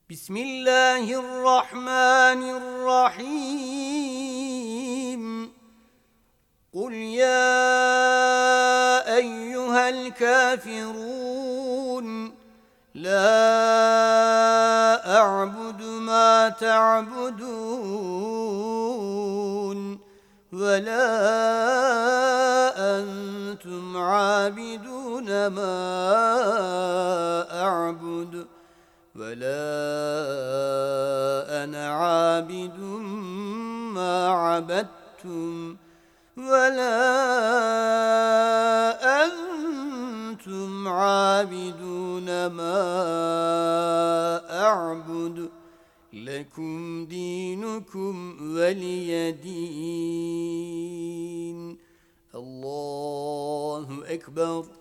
بسم الله الرحمن الرحيم قل يا أيها الكافرون لا أعبد ما تعبدون ولا أنتم عابدون ما أعبد ولا أنا عابد ما عبدتم ولا أنتم عابدون ما أعبد لكم دينكم ولي دين. الله أكبر.